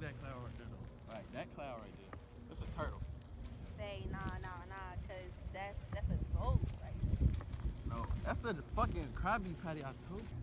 at that cloud right there, though. Right, that cloud right there. That's a turtle. Hey, nah, cause that's a ghost right there. No, that's a fucking Krabby Patty, I told you.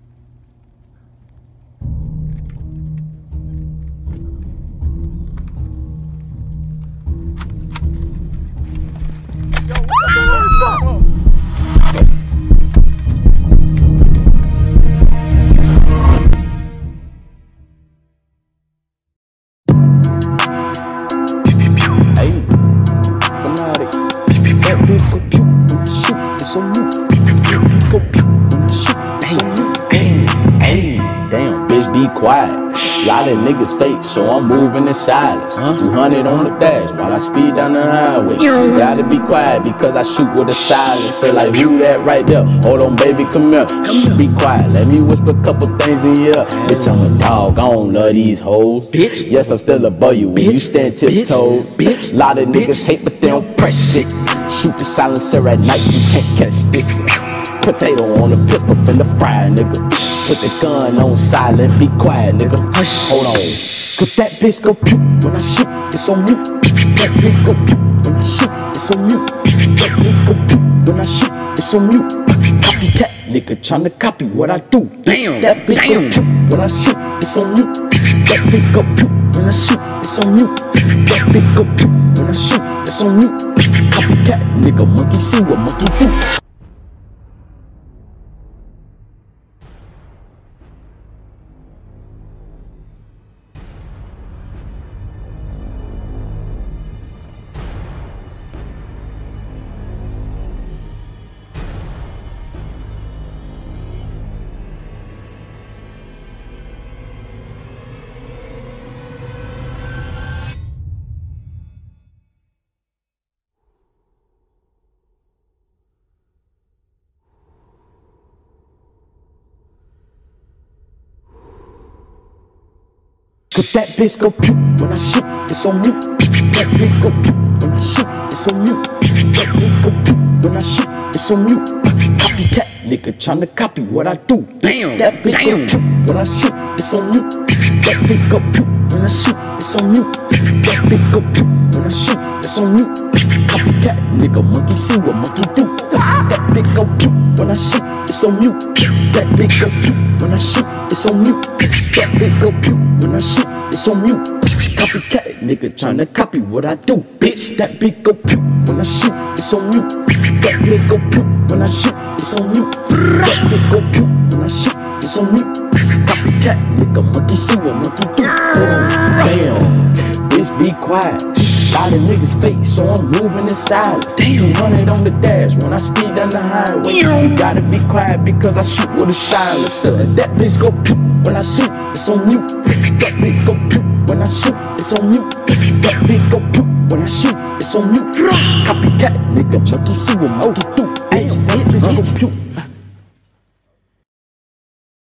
Be quiet. Lot of niggas fake, so I'm moving in silence. 200 on the dash while I speed down the highway. You gotta be quiet because I shoot with a silencer. Like who that right there? Hold on, baby, come here. Be quiet, let me whisper a couple things in here. Bitch, I'm a dog, I don't love these hoes. Bitch, yes, I'm still above you when you stand tiptoes. Bitch, lot of niggas hate, but they don't press shit. Shoot the silencer at night, you can't catch this. Potato on the pistol, finna fry, nigga. Put the gun on silent, be quiet, nigga. Hush, hold on. Cause that bitch go pew when I shoot, it's on mute. That bitch go pew when I shoot, it's on mute. That bitch go pew when I shoot, it's on mute. Copycat, nigga tryna copy what I do. Damn, that bitch go pew when I shoot, it's on mute. That bitch go pew when I shoot, it's on mute. That bitch go pew when I shoot, it's on mute. Copycat, nigga, monkey see what monkey do. Cause that bitch go pew when I shoot, it's on mute. That bitch go pew when I shoot, it's on mute. That bitch go pew when I shoot, it's on mute. Copycat, nigga tryna copy what I do. Damn, that bitch go pew when I shoot, it's on mute. That bitch go pew when I shoot, it's on mute. That bitch go pew when I shoot, it's on mute. Copycat, nigga, monkey see what monkey do. That bitch go pew when I shoot, it's on mute. That bitch go pew when I shoot, it's on mute. That bitch go pew when I shoot, it's on mute. Copycat, nigga tryna copy what I do, bitch. That bitch go pew when I shoot, it's on mute. That bitch go pew when I shoot, it's on mute. That bitch go pew when I shoot, it's on mute. Copycat, nigga, monkey see what monkey do. Damn, bitch, be quiet. Lot of niggas fake, so I'm moving in silence. 200 on the dash when I speed down the highway. You gotta be quiet because I shoot with a silencer. That bitch go pew when I shoot, it's on mute. That bitch go pew when I shoot, it's on mute. That bitch go pew when I shoot, it's on mute. Copycat, nigga, monkey see what monkey do. Bitch, that bitch go pew.